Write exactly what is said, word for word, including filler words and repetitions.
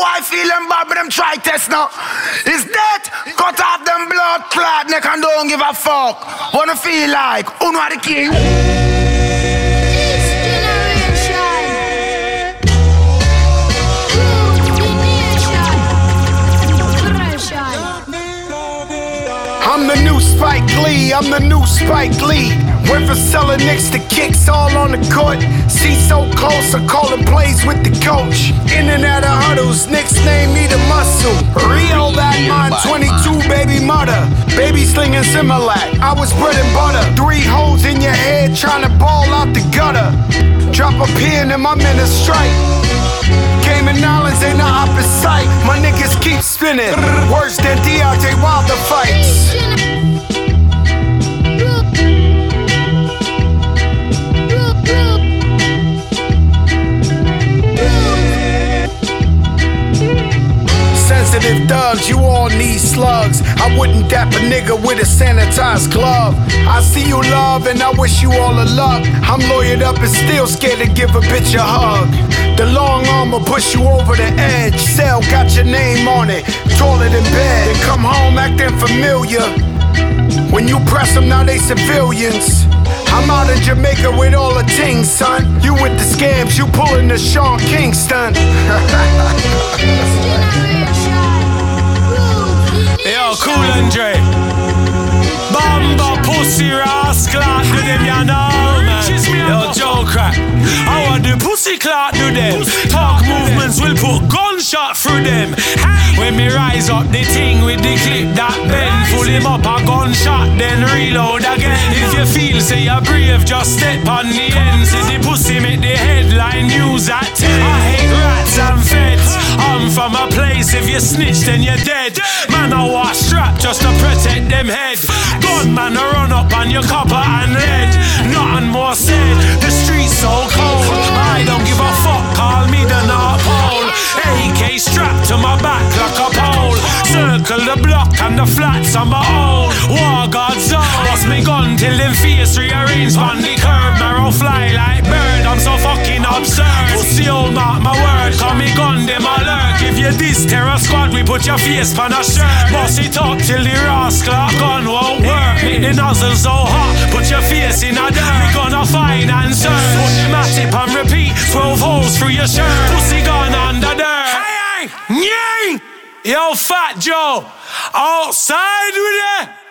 boy feeling bad, but them try test now. Is that cut off them blood clot neck and don't give a fuck. Wanna feel like Uno are the king. I'm the new Spike Lee, I'm the new Spike Lee. Went from selling nicks to kicks all on the court. See so close, I calling plays with the coach. In and out of huddles, Knicks name me the muscle. Rio that mine, twenty-two baby mother. Baby slinging Similac, I was bread and butter. Three holes in your head, trying to ball out the gutter. Drop a pin and my men a strike. Cayman Islands ain't the opposite. My niggas keep spinning. Worse than Deontay Wilder fights. Sensitive thugs, you all need slugs. I wouldn't dap a nigga with a sanitized glove. I see you love and I wish you all the luck. I'm lawyered up and still scared to give a bitch a hug. The long arm will push you over the edge. Cell got your name on it, toilet in bed. Then come home acting familiar. When you press them, now they civilians. I'm out in Jamaica with all the things, son. You with the scams, you pulling the Sean Kingston. Yo, Cool and Dre. Bamba pussy rascal, do them ya know, man. Yo, Joe Crack. I want the pussy clock do them. Talk movements will put gunshot through them. When me rise up the thing with the clip that bend, pull him up a gunshot, then reload again. If you feel say you're brave, just step on the end. See the pussy make the headline news at ten. I hate rats and feds. I'm from a place, if you snitch then you're dead. Man I was strapped just to protect them head. Gunman a run up on your copper and lead. Nothing more said, the streets so cold. I don't give a fuck, call me the North Pole. A K strapped to my back like a pole. Circle the block and the flats on my own. War God zone. Bust me gun till them face rearrange on the curb. Marrow fly like bird, I'm so fucking absurd. Pussy old mark my word, call me gun them alert. If you this terror squad, we put your face on a shirt. Bust it up till the rascal gun won't work. Make the nozzle so hot, put your face in a dirt. We gonna find and search. Put the matip and repeat, twelve holes through your shirt. Pussy gun under dirt. Hey, hey, yeah. Yo, Fat Joe, outside with it.